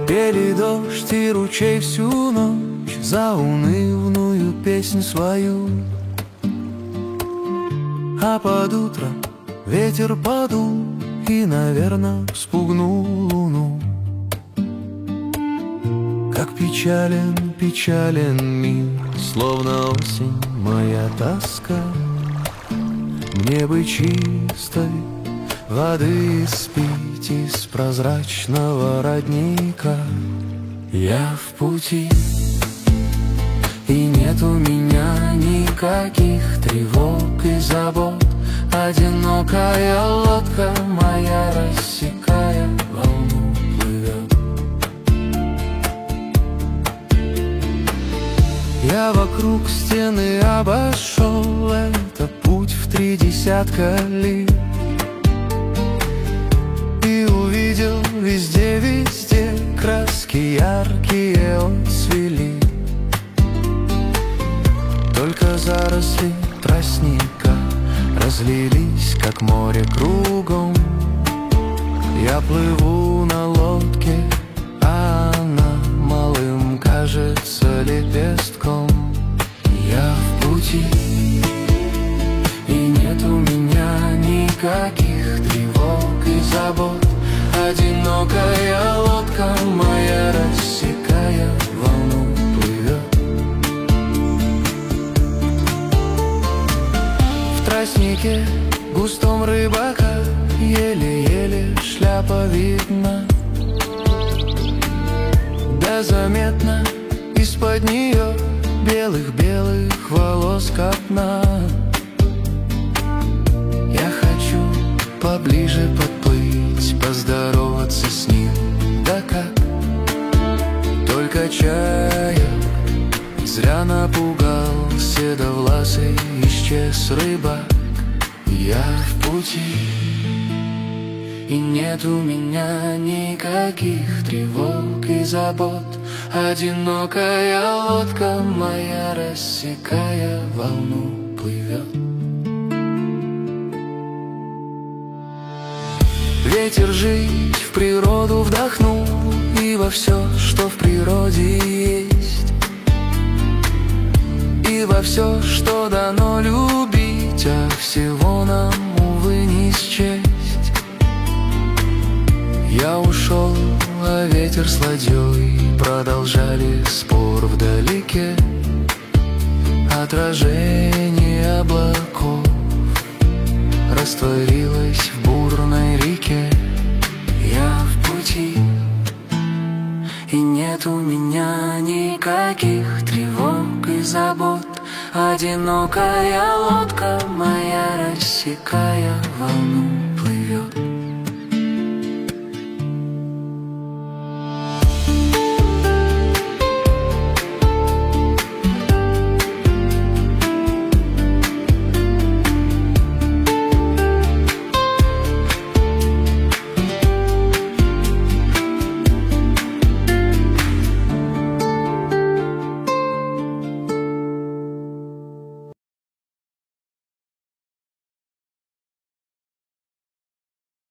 Пели дождь и ручей всю ночь заунывную песнь свою. А под утро ветер подул и, наверно, спугнул луну. Как печален, печален мир, словно осень моя тоска. Мне бы чистой воды испить из прозрачного родника. Я в пути, и нет у меня никаких тревог и забот. Одинокая лодка моя, рассекая волну, плывет. Я вокруг стены обошел, это путь в 30 ли. И увидел везде, везде краски яркие отцвели. Только заросли тростника разлились, как море кругом. Я плыву на лодке, а она малым кажется лепестком. Я в пути, и нет у меня никаких тревог и забот. Одинокая лодка моя, рассекая волну, плывет. В тростнике густом рыбака еле-еле шляпа видна. Да заметно из-под нее белых-белых волос копна. Я хочу поближе подплыть, поздороваться с ним, да как? Только чая зря напугал седовласый, исчез рыбак. Я в пути, и нет у меня никаких тревог и забот. Одинокая лодка моя, рассекая волну, плывет. Ветер жить в природу вдохнул, и во все, что в природе есть, и во все, что дано любить, а всего нам, увы, не счесть. Я ушел, а ветер с ладьей продолжали спор вдалеке. Отражение облаков растворилось в бурной реке. Я в пути, и нет у меня никаких тревог и забот. Одинокая лодка моя, рассекая волну,